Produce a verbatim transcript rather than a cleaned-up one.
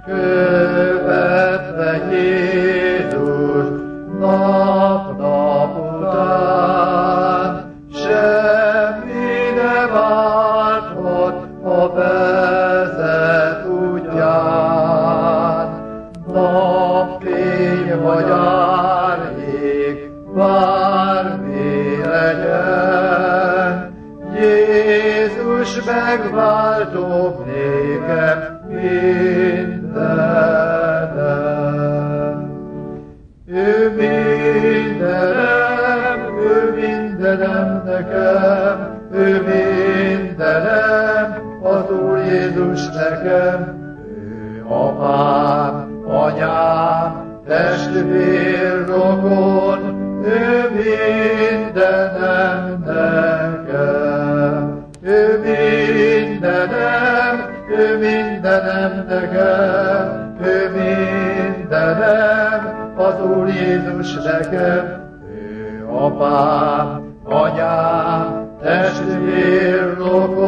követve Jézus nap-nap után, semmi nem váltott a vezet útján. Napfény vagy árnyék, bármi legyen, Jézus megváltó nékem mindenem. Ő mindenem, ő mindenem nekem, ő mindenem, az Úr Jézus nekem. Ő apám, anyám, testvér, rokon, ő mindenem nekem. Ő mindenem, ő mindenem nekem, ő mindenem, az Úr Jézus nekem. Ő apám, anyám, testvér, rokon,